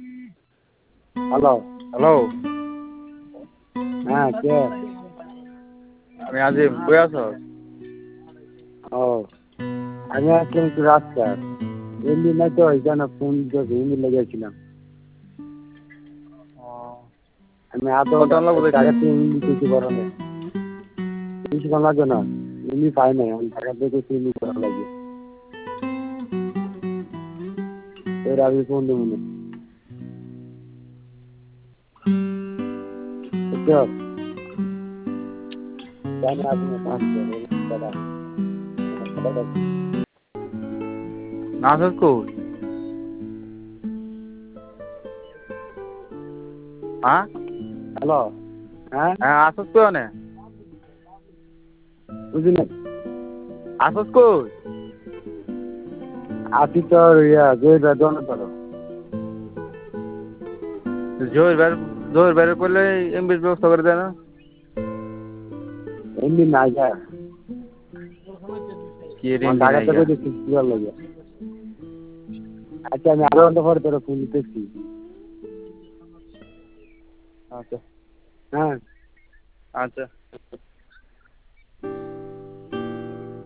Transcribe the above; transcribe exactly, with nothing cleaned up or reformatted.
Hello hello হ্যাঁ কে আমি আজিম কই আছো? ও আমি আজকে একটু রাস্তায় এমনি নাই তো ওইখানে ফোন এমনি লেগেছিলাম আমি আধা কত লাগবো দেখতে? টাকা তো এমনি কিছু করার নেই কিছু করা লাগবে না এমনি পাই নাই আমি টাকা থেকে এমনি করা লাগবে এর আমি ফোন দেবো না বুঝছো জানি আপনি কাজ করেন দাদা নাসিস কই? হ্যাঁ হ্যালো হ্যাঁ হ্যাঁ আসিস কই ওনে? বুঝি না আসিস কই? আছি তো ইয়া জয় বেদন ধরো জহির ভাই জহির ভাই কইলে এমবির ব্যবস্থা করে দেয় না? এমনি নাই যা কি রে আমার এমবি নাই ঢাকাতে গা? করে দেখছি কি ভালো লাগে আচ্ছা আমি আধা ঘন্টা পরে তোরা ফোন দিতেছি আচ্ছা হ্যাঁ আচ্ছা